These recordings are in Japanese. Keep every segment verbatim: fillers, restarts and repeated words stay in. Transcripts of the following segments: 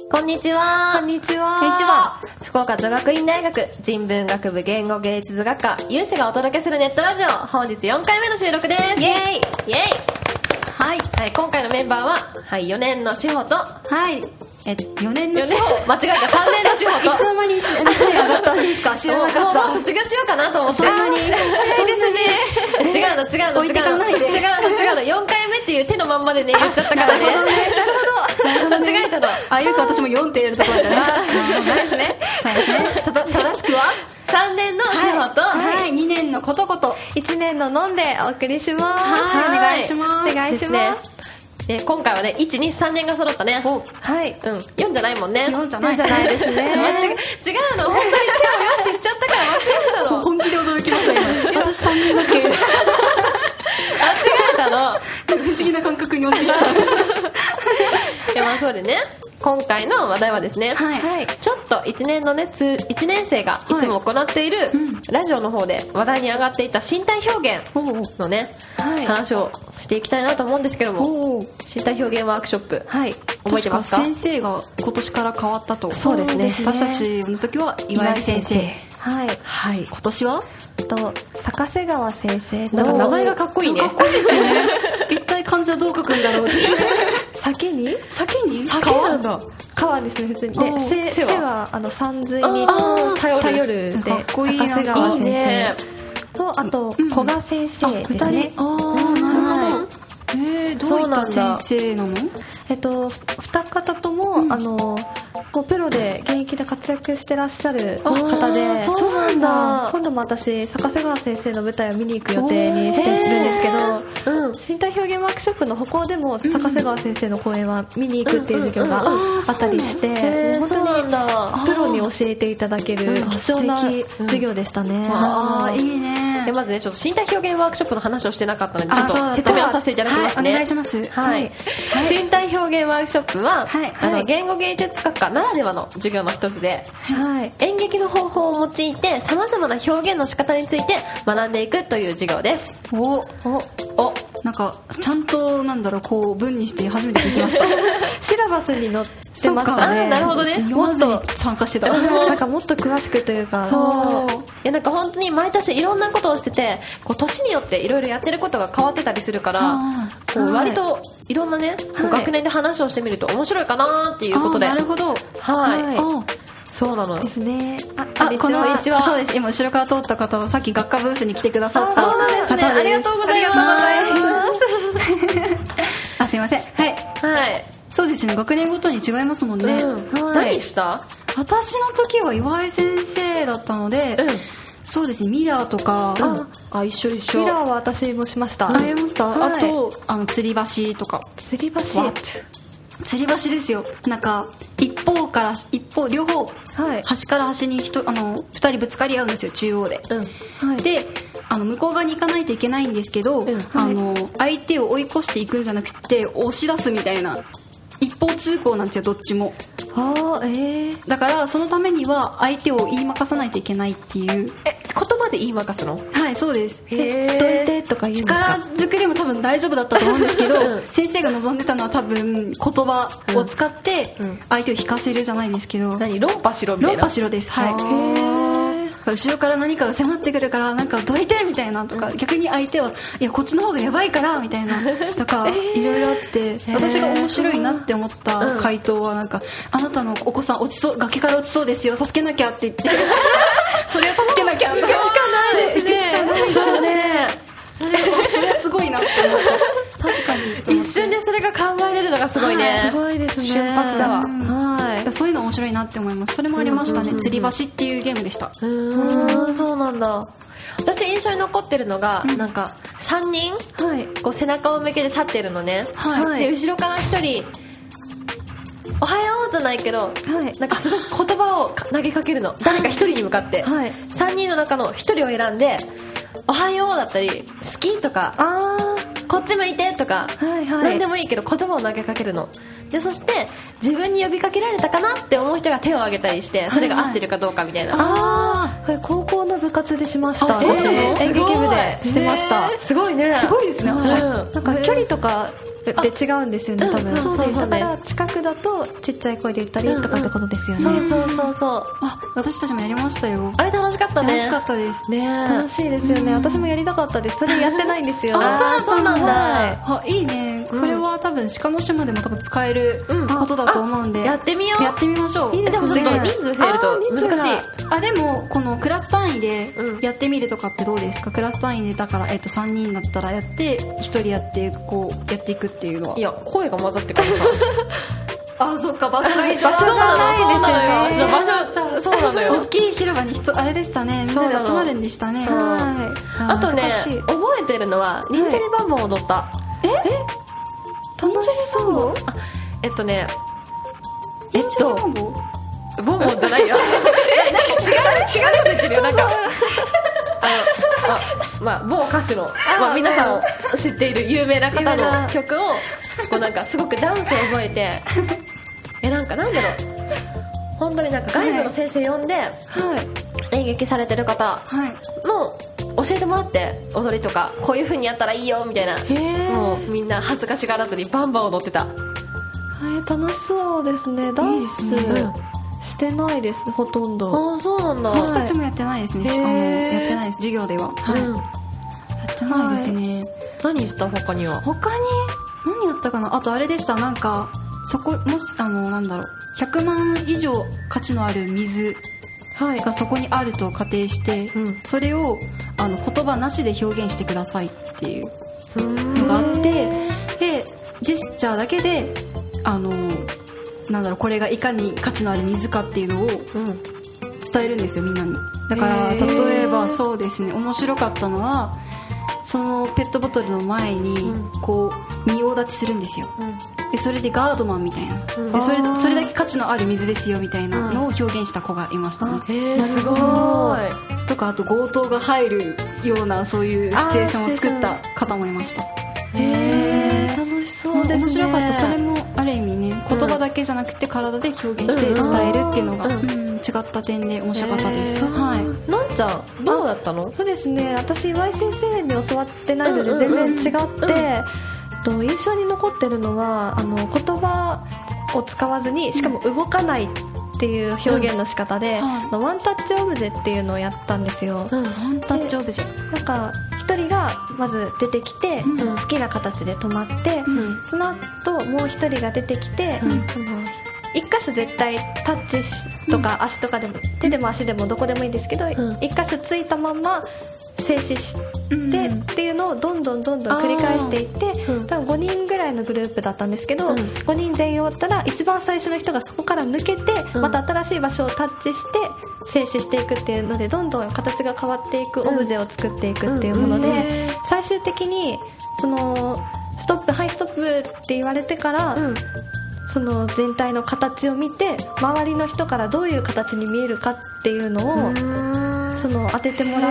こんにちは。 こんにちは。 こんにちは。福岡女学院大学人文学部言語芸術学科有志がお届けするネットラジオ、本日よんかいめの収録です。 イエーイイエーイ。 はい、はい、今回のメンバーは、はい、よねんのしほと、 はいえよねんのしほ間違えた、さんねんのしほといつの間にいちねん上がったんですか？知らなかった。 もう卒業しようかなと思って。 そんなにそうですね。違うの違うの違うの置いてかないで。 違うの違うのよんかいめっていう手のまんまでね言っちゃったからね。間違えたの。 あ、よく私もよんって言えるところだな。そうですね。そうですね。正しくはさんねんのしほと、 はい、にねんのことこといちねんののんでお送りします。 はい、お願いします。 お願いします。 え今回はねいち、に、さんねんが揃ったね。 はい、 うん、よんじゃないもんね。 よんじゃないですね。ですね。 間違違うの、本当に手をよってしちゃったから間違えたの。 本気で驚きました今。私さんにんだけ間違えたの。 不思議な感覚に陥った。 いや、まあそうでね、今回の話題はですね、 はい、 ちょっといちねんのねいちねん生がいつも行っている、はいうん、ラジオの方で話題に上がっていた身体表現のね、はい、話をしていきたいなと思うんですけども、身体表現ワークショップ、はい、覚えてますか？ 先生が今年から変わったと。 そうですね。 私たちの時は岩井先生、 はい、 はい、今年はと坂瀬川先生。 なんか名前がかっこいいね。 かっこいいですよね。一体漢字はどう書くんだろうって。 先に先に先なんだ。 川ですね、普通に。で、背はあの三髄に頼るで、 かっこいい。 坂瀬川先生と、あと古賀先生ですね。 ああ、なるほど。えー、どういった先生なの？ えっと二方とも、うん、あのこうプロで現役で活躍してらっしゃる方で、 そうなんだ。 今度も私坂瀬川先生の舞台を見に行く予定にしてるんですけど、うん、身体表現ワークショップの歩行でも坂瀬川先生の講演は見に行くっていう授業があったりして、本当にプロに教えていただける貴重な授業でしたね。 ああ、いいね。 まずね、ちょっと身体表現ワークショップの話をしてなかったので、ちょっと説明をさせていただきますね。 はい、お願いします。 はい、はい、身体表現ワークショップは、はい、あの言語芸術学科ならではの授業の一つで、はい、演劇の方法を用いてさまざまな表現の仕方について学んでいくという授業です。 おおお、なんかちゃんとなんだろう、こう文にして初めて聞きました。 シラバスに載ってましたね。 なるほどね。 もっと参加してた。 なんかもっと詳しくというか、 そういや、なんか本当に毎年いろんなことをしてて、こう年によっていろいろやってることが変わってたりするから、こう割といろんなね、こう学年で話をしてみると面白いかなっていうことで。 なるほど。 はい。そうなのですね。 あ、この一はそうです。今後ろから通った方はさっき学科ブースに来てくださった方です。 ありがとうございます。 ありがとうございます。あ、すいません。はい。 はい。 そうですね。学年ごとに違いますもんね。 何した？ 私の時は岩井先生だったので、そうですね。ミラーとか、 あ、一緒一緒。 ミラーは私もしました。 ありました。あとあの吊り橋とか。 吊り橋。 吊り橋ですよ。なんか一方から一方両方、はい、端から端に人あのふたりぶつかり合うんですよ、中央で、うんはい、であの向こう側に行かないといけないんですけど、うんはい、あの相手を追い越していくんじゃなくて押し出すみたいな、一方通行なんですよ、どっちも。 あ、えー、 だからそのためには相手を言いまかさないといけないっていう。 え、言葉で言いまかすの？ はい、そうです。 へー、どいてとか言うんですか？ 力ずくでも多分大丈夫だったと思うんですけど、うん、先生が望んでたのは多分言葉を使って相手を引かせるじゃないですけど、 うん、何、論破しろみたいな。 論破しろです。はい。へー、後ろから何かが迫ってくるからなんかどいてみたいなとか、逆に相手はいやこっちの方がやばいからみたいなとかいろいろあって、私が面白いなって思った回答はなんか、あなたのお子さん落ちそう、崖から落ちそうですよ、助けなきゃって言ってそれを助けなきゃって行くしかないですね。行くしかない。そうね。 それそれはすごいなって思った。確かに一瞬でそれが考えれるのがすごいね、 はい、すごいですね。 瞬発だわ、うん、 はい。そういうの面白いなって思います。それもありましたね、吊り橋っていうゲームでした。 うーん、そうなんだ。私印象に残ってるのが、うん、なんかさんにん、はい、こう背中を向けて立ってるのね、はい、で後ろからひとりおはようじゃないけど、はい、なんかすごく言葉を投げかけるの、誰かひとりに向かって、はい、さんにんの中のひとりを選んでおはようだったり好きとか、あこっち向いてとか、はいはい、何でもいいけど言葉を投げかけるので、そして自分に呼びかけられたかなって思う人が手を挙げたりして、それが合ってるかどうかみたいな、はいはい、 ああ、高校の部活でしました。 そうなの？ 演劇部でしてました。 すごいね。 すごいですね、 はい、なんか距離とかで違うんですよね多分、 うん、そうです、 だから近くだとちっちゃい声で言ったりとかってことですよね、 うんうん、そうそうそうそう。 あ、私たちもやりましたよ。 あれ楽しかったね。 楽しかったですね。 楽しいですよね、うん、私もやりたかったです。それやってないんですよ。 あ、そうなんだ、 はい、いいね。これは多分鹿の島でも多分使えることだと思うんで、 うん、やってみよう。 やってみましょう。 いいですね。でもちょっと人数増えると難しい。 あ、でもこのクラス単位でやってみるとかってどうですか？クラス単位でだから、えっと、さんにんだったらやってひとりやってこうやっていくっていうのは。 いや、声が混ざってからさあ、そっか、場所が一緒だ。 場所がないですよね。 場所、そうなのよ。 大きい広場に人あれでしたね。みんなで集まるんでしたね。 はい。あとね、覚えてるのは忍者リバンバン踊った。 え？楽しそう。 あ、えっとね、 えっとボンボンボンボンじゃないよ。え、なんか違う違うこと言ってるよ。なんかあの、あ、まあ某歌手の、まあ皆さん知っている有名な方の曲をこうなんかすごくダンスを覚えて、え、なんかなんだろう、本当になんか外部の先生呼んで、はい、演劇されてる方の教えてもらって踊りとかこういう風にやったらいいよみたいな、もうみんな恥ずかしがらずにバンバン踊ってた。 はい、楽しそうですね。ダンスしてないですね、ほとんど。 あ、そうなんだ。 私たちもやってないですね。あのやってないです、授業では。はい、うん、やってないですね。 はい、何した他には？ 他に何やったかな。あとあれでした、なんかそこもしあのなんだろう、ひゃくまん以上価値のある水がそこにあると仮定して、はい、それをあの言葉なしで表現してくださいっていうのがあって、でジェスチャーだけであのなんだろう、これがいかに価値のある水かっていうのを伝えるんですよ、みんなに。だから例えばそうですね、面白かったのはそのペットボトルの前にこう仁王立ちするんですよ、うん、でそれでガードマンみたいな、うん、でそれそれだけ価値のある水ですよみたいなのを表現した子がいましたね、 うん、へー、すごい。 とか、あと強盗が入るようなそういうシチュエーションを作った方もいました。 へー、楽しそうですね。 面白かった。それもある意味ね、言葉だけじゃなくて体で表現して伝えるっていうのが、うんうん、違った点で面白かったです。はい。 のんちゃんどうだったの？ そうですね、私岩井先生に教わってないので全然違って、うんうんうん、印象に残ってるのはあの言葉を使わずにしかも動かないっていう表現の仕方で、うん、はい、ワンタッチオブジェっていうのをやったんですよ、 うん、ワンタッチオブジェ、 なんか一人がまず出てきて、うん、好きな形で止まって、うん、その後もう一人が出てきて、うん、あの一箇所絶対タッチとか足とかでも、うん、手でも足でもどこでもいいんですけど、うん、一箇所ついたまま静止して、うん、っていうのをどんどんどんどん繰り返していって、うん、多分ごにんぐらいのグループだったんですけど、うん、ごにん全員終わったら一番最初の人がそこから抜けて、うん、また新しい場所をタッチして静止していくっていうのでどんどん形が変わっていくオブジェを作っていくっていうもので、うんうん、最終的にそのストップ、はいストップって言われてから、うん、その全体の形を見て周りの人からどういう形に見えるかっていうのをその当ててもらって、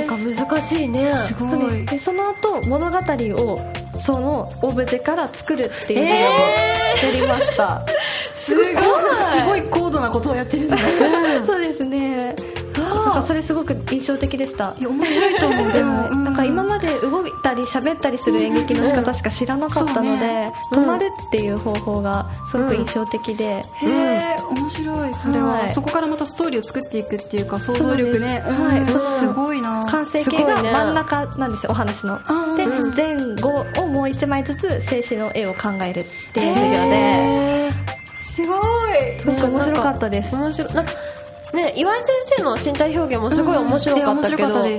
なんか難しいね。 すごい。 でその後物語をそのオブジェから作るっていうのをやりました、 えー、すごいすごい高度なことをやってるんだそうですね。なんかそれすごく印象的でした。 いや面白いと思う。でも、 うん、なんか今まで動いたり喋ったりする演劇の仕方しか知らなかったので、うんね、止まるっていう方法がすごく印象的で、 うん、へー、面白い。それは、はい、そこからまたストーリーを作っていくっていうか想像力ね、うん、はい、すごいな。 完成形が真ん中なんですよ、お話ので、うん、前後をもう一枚ずつ静止の絵を考えるっていう授業で、 すごい、 すごく面白かったです。 面白い。なんかね、岩井先生の身体表現もすごい面白かったけど、うん、はい、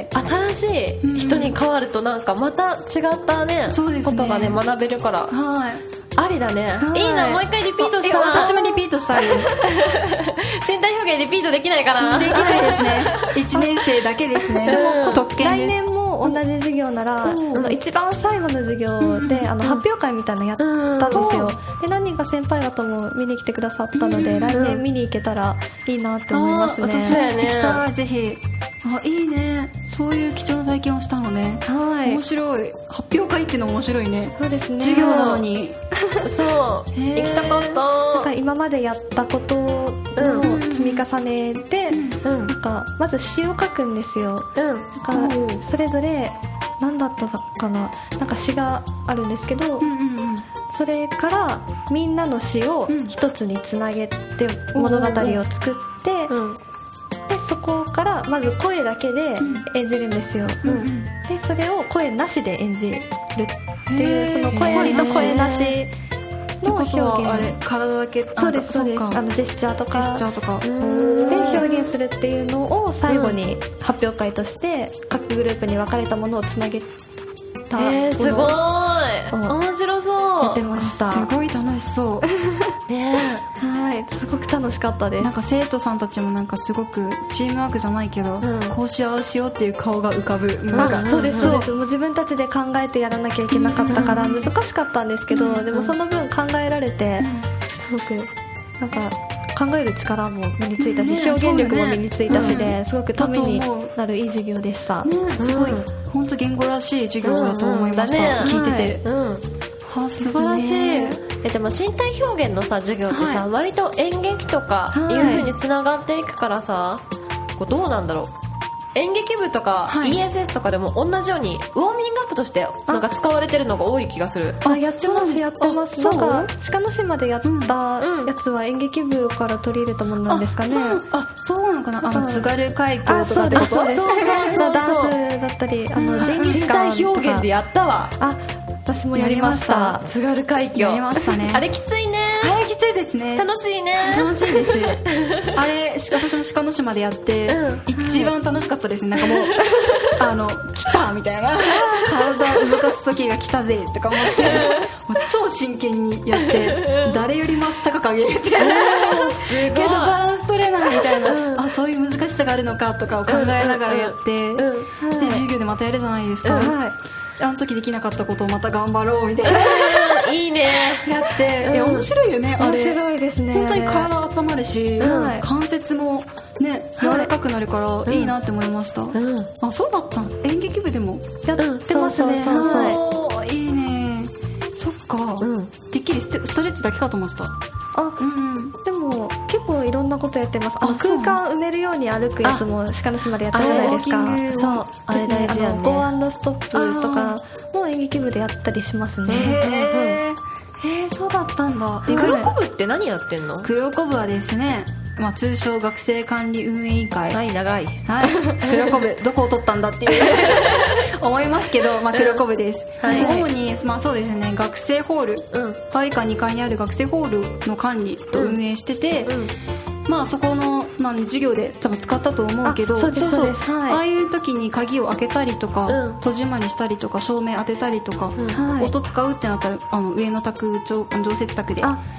新しい人に変わるとなんかまた違ったね、うん、ことがね学べるから、はい、ありだね、はい、いいな。もう一回リピートしたな。 私もリピートしたい身体表現リピートできないかな。 できないですねいちねん生だけですね。でも特権です。来年も同じ授業なら、うん、あの一番最後の授業で、うん、あの発表会みたいなのやったんですよ、うん、で何人か先輩方も見に来てくださったので、うん、来年見に行けたらいいなって思いますね。 私だよね。 行きたい、ぜひ。あ、いいね。そういう貴重な体験をしたのね。はい。面白い。発表会っていうのも面白いね。 そうですね。 授業なのに。 そう。行きたかった。 なんか今までやったことの積み重ねで、うん、なんかまず詩を書くんですよ。うん。なんかそれぞれ何だったかな、なんか詩があるんですけど、うんうん、 それからみんなの詩を一つにつなげて物語を作って、うん、でそこからまず声だけで演じるんですよ、うん、でそれを声なしで演じるっていう、その声ありと声なしの表現、 あれ体だけ、 そうですそうです、あのジェスチャーとかジェスチャーとかで表現するっていうのを最後に発表会として各グループに分かれたものをつなげたものを、 えー、すごい面白そうやってました。 すごい楽しそうね、はい、すごく楽しかったです。 なんか生徒さんたちもなんかすごくチームワークじゃないけど、うん、こうしようしようっていう顔が浮かぶ、 なんか、うん、そうですそうです、もう自分たちで考えてやらなきゃいけなかったから難しかったんですけど、うん、でもその分考えられてすごくなんか考える力も身についたし、ね、表現力も身についたしで、ね、すごくためになるいい授業でした、 ね、すごい本当言語らしい授業だと思いました、うんうんね、聞いてて、うん、は素晴らしい、ね、 えでも身体表現のさ授業ってさ、はい、割と演劇とかいう風につながっていくからさ、こうどうなんだろう、演劇部とか イーエスエス とかでも同じようにウォーミングアップとしてなんか使われてるのが多い気がする。 あ、やってますやってます。なんか鹿の島でやったやつは演劇部から取り入れたものなんですかね。 あ、そうなのかな、あの津軽海峡とかってこと。 そうです、そうそうそう、ダンスだったり、あのジンギスカンとか身体表現でやったわ。 あ、私もやりました。 津軽海峡やりましたね。 あれきついね。 あれきついですね。 楽しいね。 楽しいですあれ私も鹿の島でやって、うん、一番楽しかったですね。なんかもうあの来たみたいな、体を動かす時が来たぜとか思ってもう超真剣にやって誰よりも足高く上げるってけどバランス取れないみたいな、うん、あ、そういう難しさがあるのかとかを考えながらやって、うんうんうん、で授業でまたやるじゃないですか、うん、はい、あの時できなかったことをまた頑張ろうみたいないいねやって、うん、いや面白いよね、あれ面白いですね。 本当に体温まるし、うん、関節もね柔らかくなるからいいなって思いました、うん、あ、そうだったの。演劇部でもやってますね、うん、そうそうそう、 はい、いいね。そっか、うん、てっきりストレッチだけかと思ってた。 あ、うん、でも結構いろんなことやってます。あの空間埋めるように歩くやつも鹿の島でやったじゃないですか。 そう、あれ大事やね。 ゴー&ストップとかも演劇部でやったりしますね。 へえー、そうだったんだ。 黒子部って何やってんの？ 黒子部はですね、まあ、通称学生管理運営委員会。 はい、長い、 はい、黒子部どこを取ったんだっていう思いますけど、まあ、黒子部です、うん、はい、主に、まあ、そうですね、学生ホール、うん、パイカにかいにある学生ホールの管理と運営してて、うんうん、まあ、そこの、まあ、授業で多分使ったと思うけど、 そうですそうです、はい、 ああいう時に鍵を開けたりとか、うん、戸締まりしたりとか照明当てたりとか、うん、音使うってなったらあの上の卓常設卓で、はい、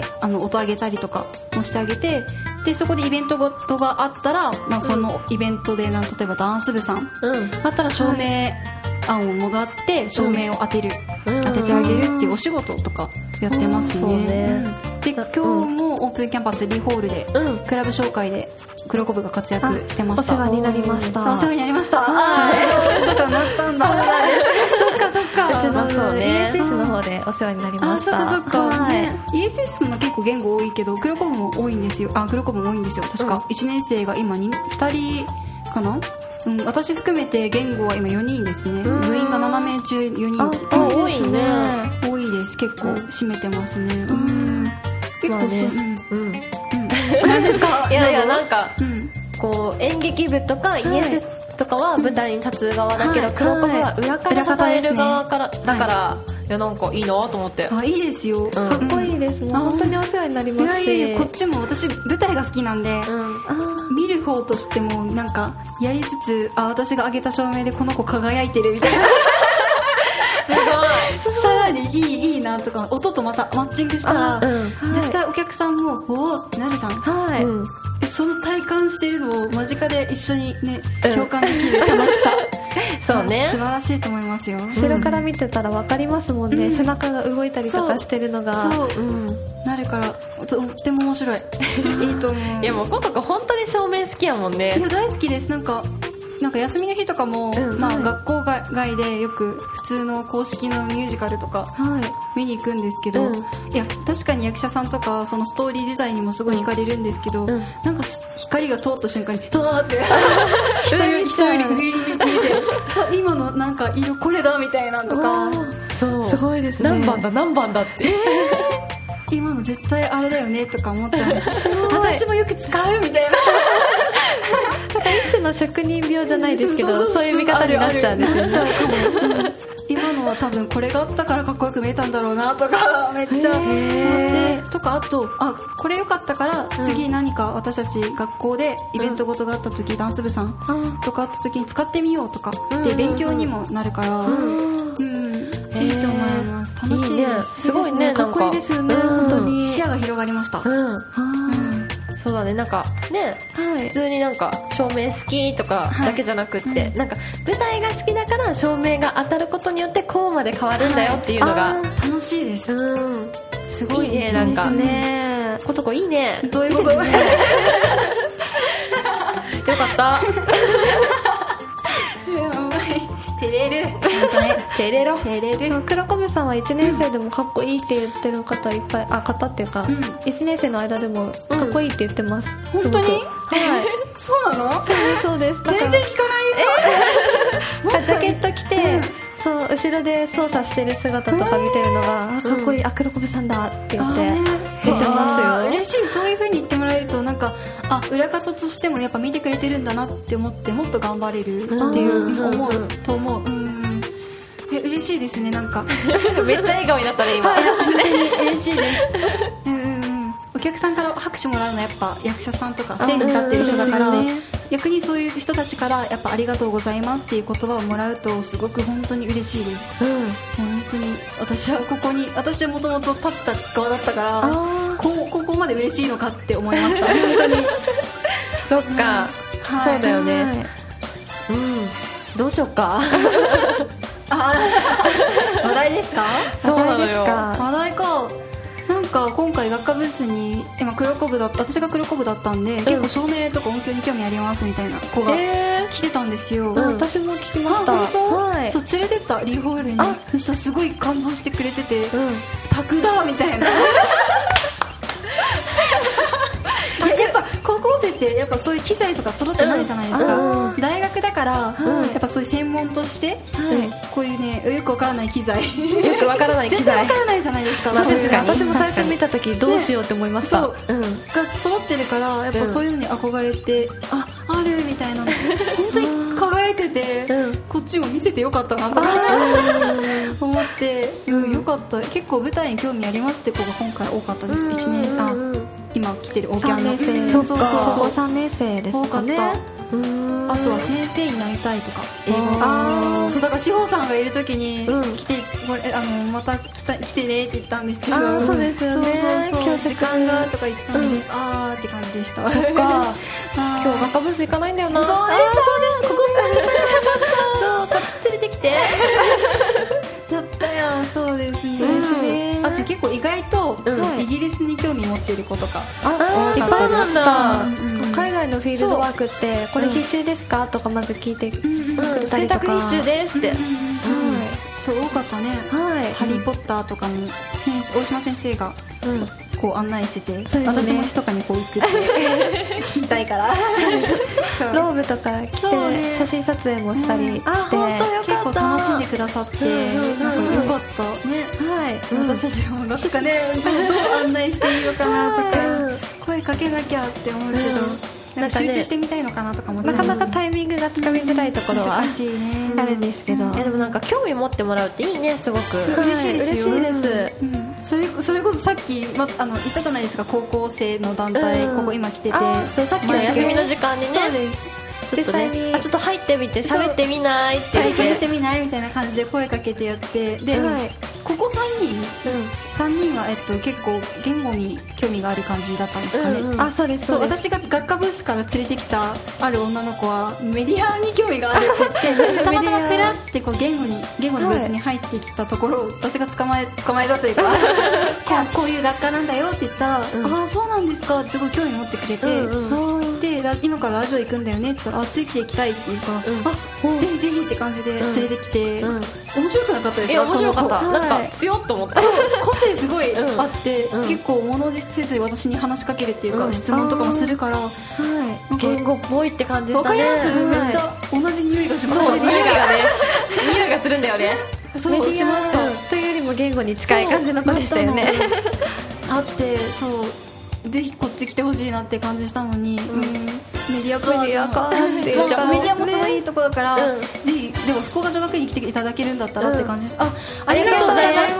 あの音上げたりとかもしてあげて、でそこでイベントごとがあったら、まあ、そのイベントでなん例えばダンス部さん、うん、あったら照明案をもらって照明を当てる、うん、当ててあげるっていうお仕事とかやってますね、うん、ね、で今日もオープンキャンパスリホールで、うん、クラブ紹介で黒子部が活躍してました。 お世話になりました。 お世話になりました。ああ、そっか、なったんだそっかそっか、 うちのそう、ね、イーエスエス の方でお世話になりました。 あ、そっかそっか、はい、イーエスエス も結構言語多いけど黒子部も多いんですよ。あ、黒子部も多いんですよ確か、うん、いちねん生が今にふたりかな、うん、私含めて言語は今よにんですね。部員がななめい中よにん。 あ、多いね。 多いです。結構占めてますね。うん、結構そう、ね、うん、うん、 何ですか？いやいや、なんか、うん、こう演劇部とか イーエスエス とかは舞台に立つ側だけど、はい、黒子部は裏から支える側から、はい、だから、はい、いや、なんかいいなと思って。 あ、いいですよ、うん、 かっこいいです。もう本当にお世話になりますし、 いやいや、こっちも私舞台が好きなんで、うん、見る方としてもなんかやりつつ、あ、私が上げた照明でこの子輝いてるみたいなすごいさらにいいいいなとか、音とまたマッチングしたら、うん、絶対お客さんもおーってなるじゃん。はい、うん、その体感してるのを間近で一緒にね、共感できる楽しさそうね、 素晴らしいと思いますよ。 後ろから見てたら分かりますもんね、うん、背中が動いたりとかしてるのがそう、そう、うん、なるからとっても面白いいいと思う。 いや、もうコトコ本当に照明好きやもんね。 いや、大好きです。なんかなんか休みの日とかも、うん、まあ、学校外でよく普通の公式のミュージカルとか見に行くんですけど、うん、いや確かに役者さんとかそのストーリー自体にもすごい惹かれるんですけど、うん、なんか光が通った瞬間にドワーって人より人より上に見て今のなんか色これだみたいなとか、 そうすごいですね。 何番だ何番だって、えー、今の絶対あれだよねとか思っちゃうんです。私もよく使うみたいななんか一種の職人病じゃないですけど、そういう見方になっちゃうんですよね。 今のは多分これがあったからかっこよく見えたんだろうなとかめっちゃ思ってとか、あとあこれ良かったから次何か私たち学校でイベントごとがあった時、ダンス部さんとかあった時に使ってみようとかで勉強にもなるから、うんうん、いいと思います。楽しいです。 すごいね、 かっこいいですよね、本当に視野が広がりました。うんそうだね、なんかね、はい、普通になんか照明好きとかだけじゃなくって、はい、なんか舞台が好きだから照明が当たることによってこうまで変わるんだよっていうのが、はい、 楽しいです。うん、 すごいね、いいね、なんかね、ことこいいね。 どういうこと？よかった照れる照れろ照れる。 黒コブさんはいちねん生でもかっこいいって言ってる方いっぱい、あ、方っていうか、うん、いちねん生の間でもかっこいいって言ってます、 うん、本当に？はいそうなの？ そうです。 全然聞かないよ。 ジャケット着て、うん、そう後ろで操作してる姿とか見てるのが、かっこいい、あ、黒コブさんだって言って言ってますよ。 嬉しい。そういう風に言ってもらえるとなんか、あ、裏方としてもやっぱ見てくれてるんだなって思ってもっと頑張れるっていう思うと思う。うん、え、嬉しいですね。なんかめっちゃ笑顔になったね今。 はい、本当に嬉しいです。うんうんうん。お客さんから拍手もらうのはやっぱ役者さんとかステージに立ってる人だから、逆にそういう人たちからやっぱありがとうございますっていう言葉をもらうとすごく本当に嬉しいです。うん、本当に私はここに、私はもともと立ってた側だったから、こ, ここまで嬉しいのかって思いました。本当にそっか、うん、はい、そうだよね、はい、うん、どうしよっかあ話題ですか？ そうなのよ、 話題か。なんか今回学科ブースに今黒コブだった私が黒コブだったんで、うん、結構照明とか音響に興味ありますみたいな子が来てたんですよ、 えーうん、私も聞きました。 本当、はい、そう連れてったリーホールに。そしたらすごい感動してくれてて、うん、タクだみたいなやっぱ高校生ってやっぱそういう機材とか揃ってないじゃないですか、うん、大学だから、うん、やっぱそういう専門として、はい、こういうねよくわからない機材よくわからない機材全然わからないじゃないですか。 まあ、確かに私も最初見た時どうしようって思いました、ね、 そう、うん、が揃ってるからやっぱそういうのに憧れて、うん、あ、あるみたいなの本当に輝いてて、うん、こっちも見せてよかったなと思って、うん、よかった。結構舞台に興味ありますって子が今回多かったです。いちねん、あ、今来てるオーキャンのさんねん生、そうそうそう、さんねん生ですかね。 多かった。うーん、あとは先生になりたいとか英語、あ、そうだから志保さんがいる時に、うん、来てこれあのまた来た来てねって言ったんですけど、 あ、そうですよね、 そうそうそう、時間がとか言ってたんで、うん、あーって感じでした。 そっか今日学科ブース行かないんだよな。 そうです、そうです、ここ連れてそう、こっち連れてきてだったよ。そうですね、うん、あと結構意外と、うん、イギリスに興味持ってる子とかあ、いっぱいなんだ、うん、海外のフィールドワークってこれ必修ですか、うん、とかまず聞いてくれたりとか、 選択必修ですって、うんうんうん、 そう多かったね、はい、ハリーポッターとかに先生大島先生が、うん、こう案内してて、ね、私も密かにこう行くって聞きたいからローブとか着て、ね、写真撮影もしたりして、うん、あ、 本当よかった。結構楽しんでくださって、うんうんうん、なんかよかったね、はい、うん、私たちもなんかねどう案内していいのかなとか声かけなきゃって思うけど、うん、なんか集中してみたいのかなとかも、 なかなかタイミングがつかみづらいところはあるんですけど、 え、でもなんか興味持ってもらうっていいね、すごく、 はい、嬉しいですよ。 嬉しいです、 うん、それそれこそさっき、ま、あの言ったじゃないですか、高校生の団体、うん、ここ今来てて、 そう、さっきの休みの時間にね、 そうです、 ちょっとね、あ、ちょっと入ってみて喋ってみないって言って、 体験してみないみたいな感じで声かけてやって、で、はい、ここさんにん、うん、さんにんは、えっと、結構言語に興味がある感じだったんですかね、うんうん、 あ、そうです、 そう、私が学科ブースから連れてきたある女の子はメディアに興味があるって言ってたまたまペラってこう言語に言語のブースに入ってきたところ、はい、私が捕まえ捕まえたというかこういう学科なんだよって言ったら、うん、ああそうなんですかってすごい興味持ってくれて、うんうん、で今からラジオ行くんだよねって言ったら、あ、ついていきたいって言うから、うん、あ、ぜひぜひって感じで連れてきて、うんうん、面白くなかったですか？ いや、面白かった、なんか強っと思って、 そう、個性すごいあって、うん、結構物せず私に話しかけるっていうか、うん、質問とかもするから、はい、 言語っぽいって感じしたね。 わかります、 はい、 めっちゃ同じ匂いがします。 そう、匂いがね匂いがするんだよねそうしました。 というよりも言語に近い感じの子でしたよね。 あってそうぜひこっち来てほしいなって感じしたのに、うん、メディアかメディアかってメディアもすごいいいところだから、ね、ぜひでも福岡女学院に来ていただけるんだったらって感じです、うん、あありがとうございました。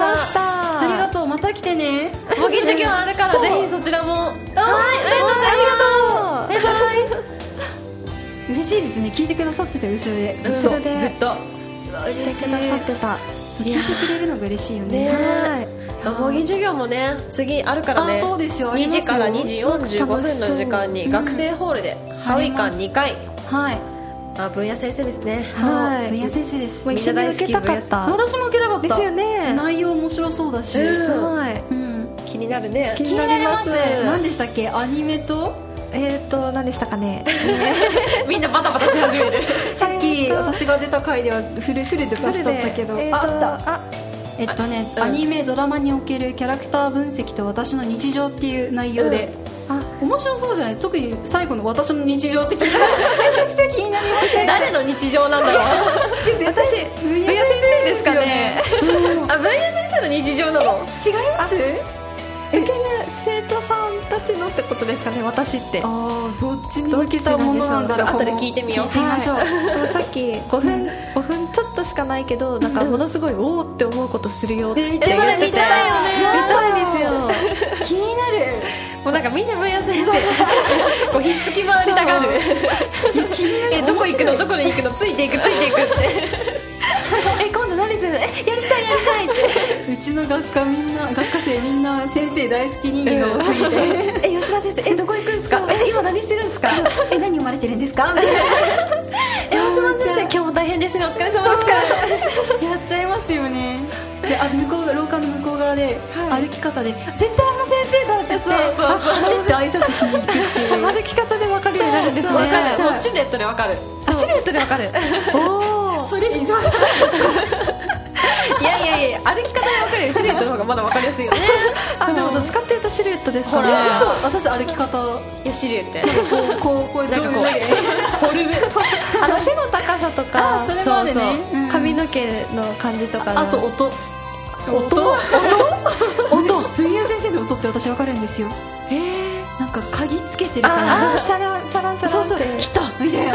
ありがとう、また来てね。 模擬授業あるからぜひそちらも。はい、ありがとうありがとう。バイバイ。嬉しいですね、聞いてくださってて後ろでずっとずっと嬉しい。聞いてくださってた。 聞いてくれるのが嬉しいよね。 模擬授業もね次あるからね。 あ、そうですよ。 にじからにじよんじゅうごふんの時間に学生ホールでハウイ館にかい。 はい。 あ、分野先生ですね。 そう、分野先生です。 もう一緒に受けたかった。 私も受けたかったですよね。 内容面白そうだし、 はい、 気になるね。 気になります。何でしたっけ、アニメとえーと何でしたかね。 みんなバタバタし始める。 さっき私が出た回ではフルフルで出しちゃったけど、あったあえっとね、アニメドラマにおけるキャラクター分析と私の日常っていう内容で、あ、面白そうじゃない。特に最後の私の日常って聞いたらめちゃくちゃ気になりました。 誰の日常なんだろう。 私分野先生ですかね。 あ、分野先生の日常なの。 違います。 受ける生徒さんたちのってことですかね、私って。 ああ、どっちに向けたものなんだろう。 後で聞いてみよう。 聞いてみましょう。 さっきごふんごふんちょっとしかないけど、なんかものすごいおーって思うことするよって言ってて、 それ見たいよね。 見たいですよ。 気になる。 もうなんかみんな分野先生こうひっつき回りたがる。え、どこ行くのどこに行くの、ついていくついていくってえ、今度何するの、え、やりたいやりたいってうちの学科みんな、学科生みんな先生大好き人間が多すぎてえ、吉田先生、え、どこ行くんですか、え、今何してるんですかえ、何読まれてるんですかえ、吉田先生、今日も大変ですね、お疲れ様ですかやっちゃいますよね。で、あ、向こうが廊下の向こう側で、はい、歩き方で絶対あの先生だって言って、そうそうそう走って挨拶しに行くっていう歩き方で分かるようになるんですね。 分かる、もうシルエットで分かる。 あ、シルエットで分かるおお、それ以上じゃないいやいやいや、歩き方で分かるよりシルエットの方がまだ分かりやすいよね。 あ、でも使ってるとシルエットですかね。 そう、私歩き方、 いや、シルエットやこうこうこう上下フォルムあの背の高さとか、 それまでね、 髪の毛の感じとか、 あと音音音音文也先生の音って私分かるんですよ。へえ、なんか鍵つけてるから、 あ、チャランチャランチャランって、 そうそう、来たみたいな。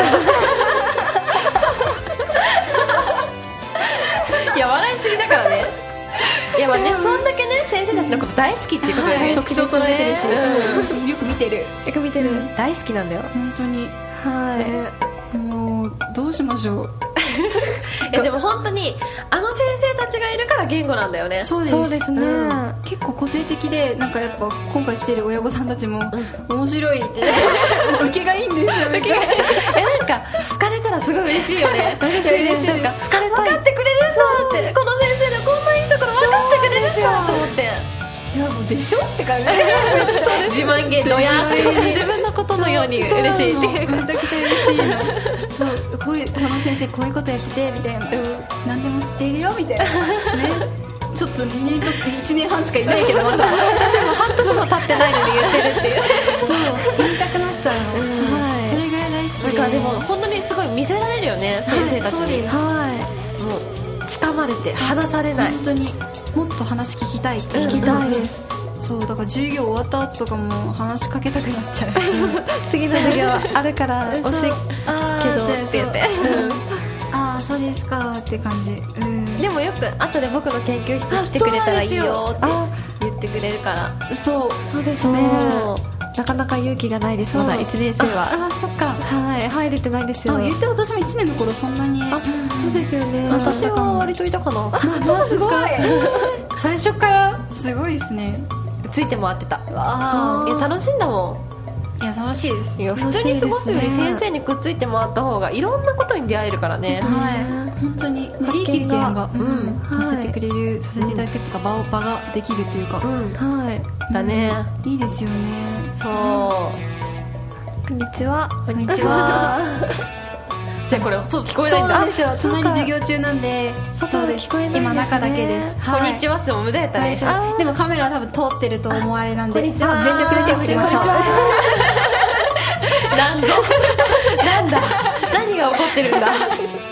いや、笑いすぎだからね。いや、まあね、そんだけね先生たちのこと大好きっていうことで、ね、 特徴捉えてるし、うん、よく見てるよく見てる、うん、 大好きなんだよ本当に。 はい、 えー、もうどうしましょうえ、でも本当にあの先生たちがいるから言語なんだよね。 そうです、 そうですね、うん、 結構個性的で、なんかやっぱ今回来てる親御さんたちも、うん、面白いって受けがいいんですよ。受けがいいえ、なんか好かれたらすごい嬉しいよね。 嬉しい嬉しい。 なんか好かれたい、分かってくれるんだって、この先生のこんないいところ分かってくれるんだと思って。 いや、もうでしょって感じ自慢げどや自分のことのように嬉しいっていう、 めちゃくちゃ嬉しいのそう、こういう、この先生こういうことやっててみたいな、うん、何でも知っているよみたいなね。ちょっとにねんちょっといちねんはんしかいないけど、まだ私も半年も経ってないのに言ってるっていうそう言いたくなっちゃうの、うん、はい、それぐらい大好きで。 なんかでも本当にすごい見せられるよね、先生たちに。 はい、 もう掴まれて離されない。 本当にもっと話聞きたいって聞きたいです。 そうだから授業終わった後とかも話しかけたくなっちゃう次の授業あるから教えけどって言って、 ああ、そうですかって感じ、うん、 でもよく後で僕の研究室来てくれたらいいよって言ってくれるから。 そうそうですね。なかなか勇気がないです、まだいちねん生は。 ああ、そっか、 はい、入れてないですよ。 あ、言って私もいちねんの頃そんなに。 あ、そうですよね。 私は割といたかな。 あ、すごい最初からすごいですね。 ついて回ってた。 ああ、いや、楽しいんだもん。いや、楽しいです。 いや、普通に過ごすより先生にくっついて回った方がいろんなことに出会えるからね。 はい、本当にいい経験が、うん、させてくれる、させていただくっていうか、場を場ができるというか、 うん、はい、 だね、 いいですよね。 そう、 こんにちは。 こんにちはじゃあこれそう聞こえないんだ。 そうなんですよ、隣授業中なんで。 そうです、聞こえないですね。 今中だけです。 こんにちはっても無駄やったね。 でもカメラは多分通ってると思われなんで、 こんにちは、 全力で手を振りましょう。 なんぞなんだ、何が起こってるんだ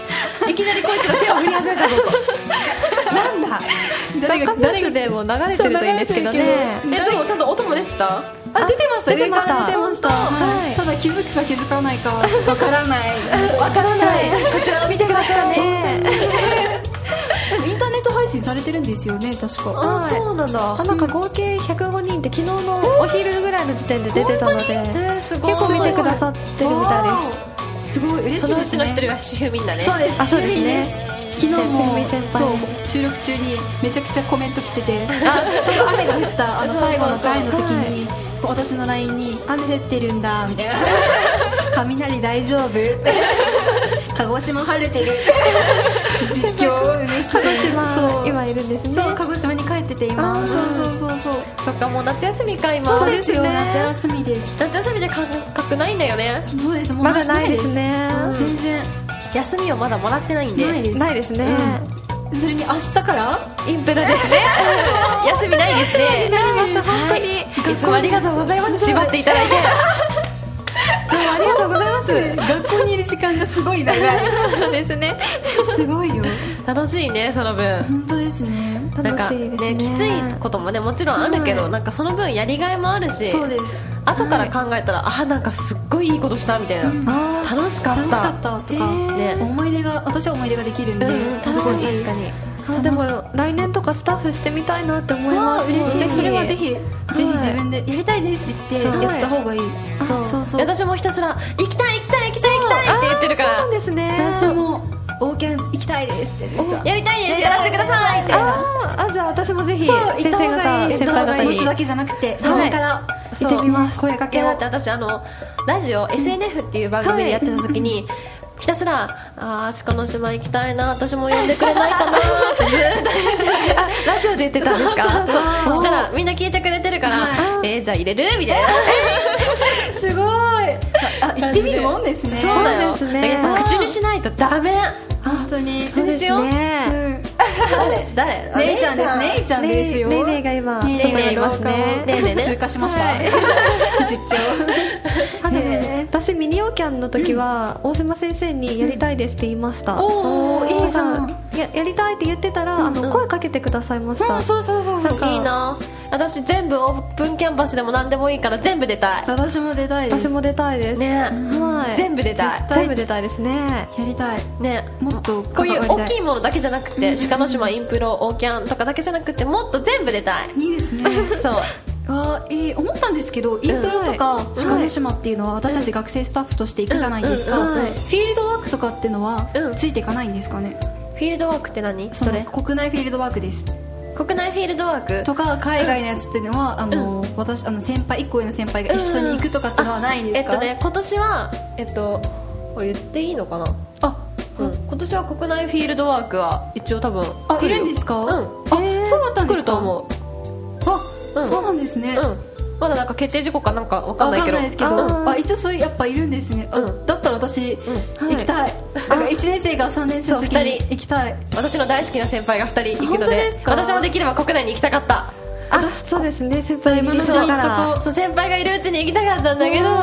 いきなりこいつら手を振り始めたぞとなんだ誰が誰でも流れてるといいんですけどね。 えどうちゃんと音も出てた？ あ、出てました、 出てました出てました、 はい、 ただ気づくか気づかないかわからないわからないこちらを見てくださいねインターネット配信されてるんですよね、確か。 あ、そうなんだ。 あ、なんか合計ひゃくごにんって昨日のお昼ぐらいの時点で出てたので、 えー、すごい結構見てくださってるみたいです。 すごい嬉しいですね。 そのうちの一人はしゅうみんだね。 そうです、 あ、そうですね。 昨日も先輩そう収録中にめちゃくちゃコメント来ててあちょうど雨が降ったあの最後の回の時に私の ライン に雨降ってるんだみたいな雷大丈夫鹿児島晴れてる実況鹿児島今いるんですね。 そう鹿児島に帰ってて今そうそうそうそうそっかもう夏休みか今。 そうですよ、夏休みです。 夏休みで感覚ないんだよね。 そうです、もうまだないですね。 全然休みをまだもらってないんで。 ないですないですね、 うん、それに明日からインプロですね休みないですね。 なります本当に、 はい、いつもありがとうございます。縛っていただいてどうもありがとうございます。 学校にいる時間がすごい長いそうですねすごいよ、 楽しいねその分。 本当ですね。 なんか楽しいですね。 ね、きついこともねもちろんあるけど、はい、なんかその分やりがいもあるし、 そうです。 後から考えたら、はい、あなんかすっごいいいことしたみたいな、うん、楽しかった楽しかったとか、ね、思い出が私は思い出ができるんで、うん、 確かに確かに。 あでも来年とかスタッフしてみたいなって思います。 嬉しい。それはぜひ、はい、ぜひ自分でやりたいですって言ってやった方がいい。 そうそうそう。私もひたすら行きたい行きたい行きたい行きたいって言ってるから。 そうですね。 私もオーキャン行きたいですってやりたいですやらせてくださいって。 ああじゃあ私もぜひ先生方先輩方に打つだけじゃなくてそれから行ってみます。声かけを。 だって私あのラジオ エスエヌエフ っていう番組でやってた時に。ひたすらあー鹿の島行きたいな私も呼んでくれないかなってずっとあラジオで言ってたんですか。 そしたらみんな聞いてくれてるからえー、じゃあ入れるみたいなすごいあ言ってみるもんですね。 そうだよですね。 やっぱ口にしないとダメ。 本当にそうですね。 誰誰姉ちゃんです。姉ちゃんですよ。 ねえねえが今外にいますね。 ねえね通過しました実況。 あでも私ミニオーキャンの時は大島先生にやりたいですって言いました。 おおいいじゃん。 ややりたいって言ってたらあの声かけてくださいました。 そうそうそうそう。 いいな。私全部オープンキャンパスでも何でもいいから全部出たい。 私も出たいです。 私も出たいですね。 はい。 全部出たい。 全部出たいですね。 やりたいね。 もっとこういう大きいものだけじゃなくて鹿の島インプロオーキャンとかだけじゃなくてもっと全部出たい。 いいですね。 そうあ、えー、思ったんですけどインプロとか鹿の島っていうのは私たち学生スタッフとして行くじゃないですか。フィールドワークとかっていうのはついていかないんですかね。 フィールドワークって何？ それ国内フィールドワークです。 国内フィールドワークとか海外のやつっていうのは、うん、あの、うん、私あの先輩いっこ上の先輩が一緒に行くとかっていうのはないんですか？ えっとね今年はえっとこれ言っていいのかなあ、うん、今年は国内フィールドワークは一応多分あいるんですか？うん、 あ、 えー、そうだったんですか？ 来ると思う。 あ、うん、そうなんですね。 うんまだなんか決定事項かなんかわかんないけど、 わかんないですけど、ああ一応そういうやっぱいるんですね。うん、だったら私、うん、行きたい。だからいちねん生がさんねん生の時に行きたい。 私の大好きな先輩がふたり行くので、私もできれば国内に行きたかった。 あ、そうですね。先輩がいるうちからそう先輩がいるうちに行きたかったんだけど、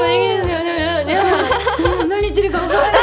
何言ってるか分からない。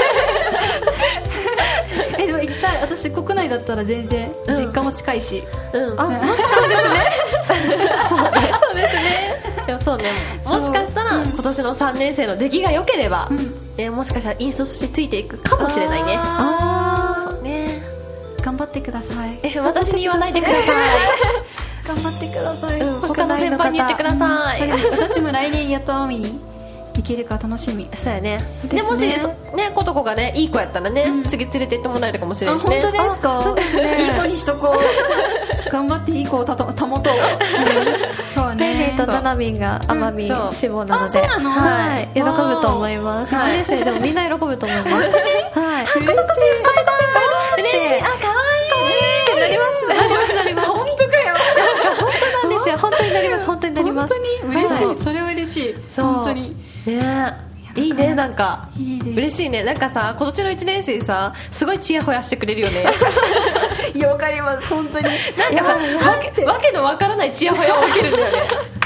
えでも行きたい。私国内だったら全然実家も近いし、 うん、あ、 もしかしたらねそうねそうですね。でもそうねもしかしたら今年のさんねん生の出来が良ければ、えもしかしたらインストとしてついていくかもしれないね。 ああそうね頑張ってください。 え私に言わないでください。 頑張ってください。 他の先輩に言ってください。 私も来年やっと奄美に行けるか楽しみ。 そうやね。でもしねことこがねいい子やったらね次連れて行ってもらえるかもしれないしね。 本当ですか？そうですね。いい子にしとこう。頑張っていい子をたと保とう。そうね。 レイレイとタナミンが奄美志望なので、はい喜ぶと思います。いちねん生でもみんな喜ぶと思います。はい。 嬉しい。嬉しい。あ可愛い。 なりますなりますなります。 本当かよ。 本当なんですよ。本当になります本当になります。 本当に嬉しい。それは嬉しい。本当に。 ねいいねなんかいいです嬉しいね。なんかさ今年のいちねん生さすごいチヤホヤしてくれるよね。 いやわかります本当に。 なんかさわけわけのわからないチヤホヤを受けるんだよね。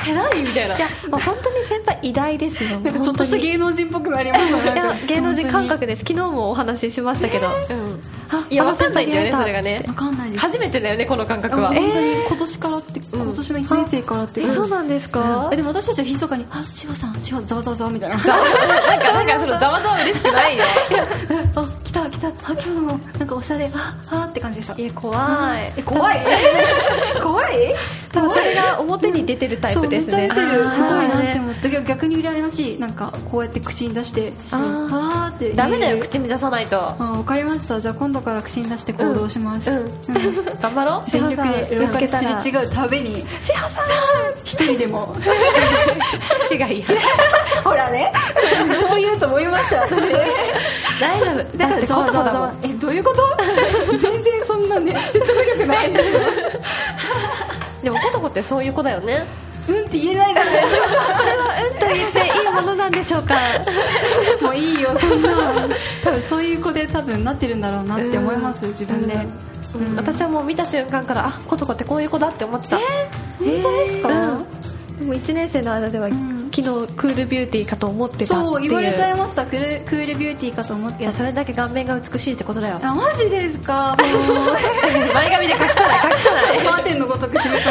え何みたいな。 いやもう本当に先輩偉大ですよ。 なんかちょっとした芸能人っぽくなりますね。 いや芸能人感覚です。昨日もお話ししましたけど、うん、 いや分かんないんだよねそれがね。 分かんないです。 初めてだよねこの感覚は。 本当に今年からって、えー、今年のいちねん生からって、 うん、そうなんですか、 うん、でも私たちは密かにあしほさんしほざわざわざわみたいななんかなんかそのざわざわ嬉しくないよあ来た来たあ今日のなんかおしゃれああって感じでした。 え怖いえ怖い怖い多分それが表に出てるタイプですね。 そうめっちゃ出てる。すごいなって思って、逆に羨ましい。なんかこうやって口に出してあーってダメだよ口に出さないと。 あ分かりました。じゃあ今度から口に出して行動します、うんうんうん、 頑張ろう。 全力でローカルすれ違うたびにしほさん一人でも口がいいほらねそう言うと思いました私大丈夫だからざわざわざわえどういうこと全然そんなね説得力ないんですよでもコトコってそういう子だよね。 うんって言えないじゃないですか。 これはうんと言っていいものなんでしょうかもういいよそんな多分そういう子で多分なってるんだろうなって思います、うん、自分で、 うんうん、私はもう見た瞬間からあコトコってこういう子だって思ってた。 えー、本当ですか、うん、でもいちねん生の間では、うん、昨日クールビューティーかと思ってたっていう。 そう言われちゃいました。クール、クールビューティーかと思って。 いやそれだけ顔面が美しいってことだよ。 あマジですか。 前髪で隠さない隠さないカーテンのごとく閉めた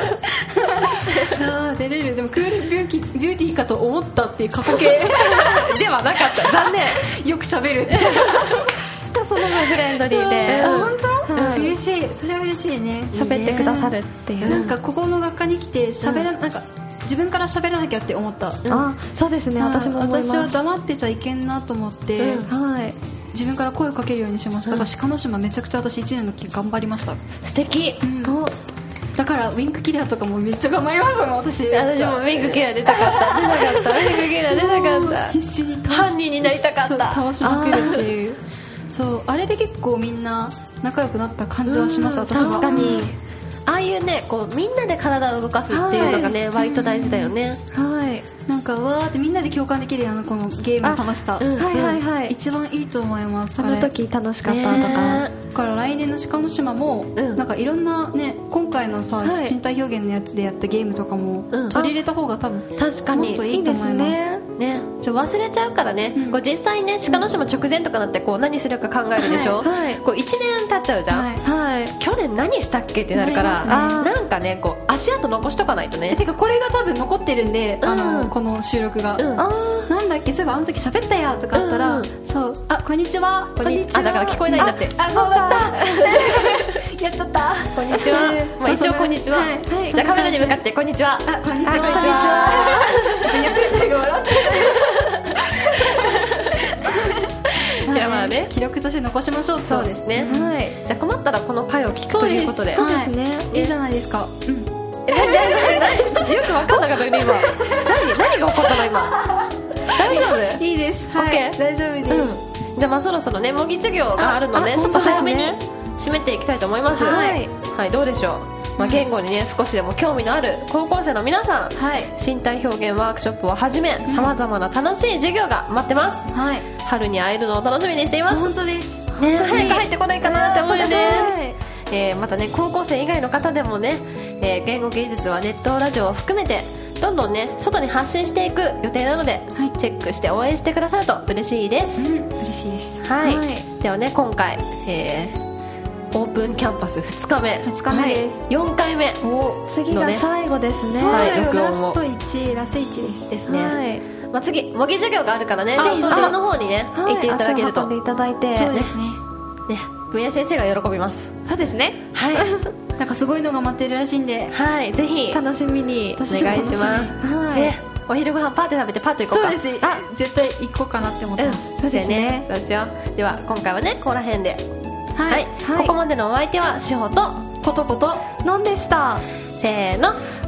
あ出れる。でもクールビューティー、ビューティーかと思ったっていう過去形ではなかった残念よく喋るその分フレンドリーで、 あ本当、 はい、 嬉しい。それは嬉しいね。 喋ってくださるっていう。 なんかここの学科に来て喋ら、うん、なんか自分から喋らなきゃって思った、うん、 あそうですね。私も思います。 私は黙ってちゃいけんなと思って、うんはい、自分から声をかけるようにしました、うん、だから鹿の島めちゃくちゃ私いちねんの期頑張りました。 素敵、うん、 だからウィンクキラーとかもめっちゃ頑張りましたもん私。 私もウィンクキラー出たかった出たかったウィンクキラー出たかった必死に犯人になりたかった。 倒しまくるっていうそうあれで結構みんな仲良くなった感じはしました。私は確かにああいうねこうみんなで体を動かすっていうのがね、はい、割と大事だよね、 うん、はいなんかわーってみんなで共感できるようなこのゲームの楽しさ、うん、 はいはいはい一番いいと思います。 その時楽しかったとか、 ね、だから来年の鹿の島も、うん、なんかいろんなね今回のさ、はい、身体表現のやつでやったゲームとかも、うん、取り入れた方が多分確かにもっといいと思います。いいですねね、ちょ忘れちゃうからね、うん、こう実際ね鹿の島直前とかなってこう何するか考えるでしょ、はいはい、こういちねん経っちゃうじゃん、はいはい、去年何したっけってなるから、ね、なんかねこう足跡残しとかないとね。 てかこれが多分残ってるんで、うん、あのこの収録が、うん、あなんだっけそういえばあの時喋ったやとかあったら、うん、そうあこんにちはこんにちはあだから聞こえないんだって。 あそうだったやっちゃったこんにちは、まあ、一応こんにちは、はいはい、じゃあカメラに向かってこんにちは。 あこんにちはこんにちは先生が笑ってるいやまあね記録として残しましょう。 そうですね、はい、じゃあ困ったらこの回を聞くということでそうですね、はい、いいじゃないですか。うんえ何何何よく分かんなかったよね今何何が起こったの今大丈夫いいです、 はい、 OK 大丈夫です、 うん、じゃあまあそろそろね模擬授業があるのでちょっと早めに締めていきたいと思います。はい、はい、どうでしょう、まあ、言語にね少しでも興味のある高校生の皆さん、はい、身体表現ワークショップをはじめさまざまな楽しい授業が待ってます、はい、春に会えるのを楽しみにしています。 本当です、 ね、早く入ってこないかなって思うよね、えー、またね高校生以外の方でもね、えー、言語芸術はネットラジオを含めてどんどんね外に発信していく予定なので、はい、チェックして応援してくださると嬉しいです、 うん、嬉しいです、 はいはい、ではね今回、えー、オープンキャンパスふつかめふつかめです、 はい、よんかいめお次が最後ですね。 そうだよ、 はい、 ラストいちラストいちですですね、 はいまあ、次模擬授業があるからねぜひそちらの方にね行っていただけると、 はい、足を運んでいただいてそうですねね文也先生が喜びます。 そうですねはいなんかすごいのが待ってるらしいんで、 はいぜひ楽しみにお願いします。はい、ねお昼ご飯パーティー食べてパッと行こうか。 そうですあ絶対行こうかなって思ってます、 うん、そうですねそうしよう。では今回はねここら辺ではい、はい、ここまでのお相手はしほとことことのんでした。 せーの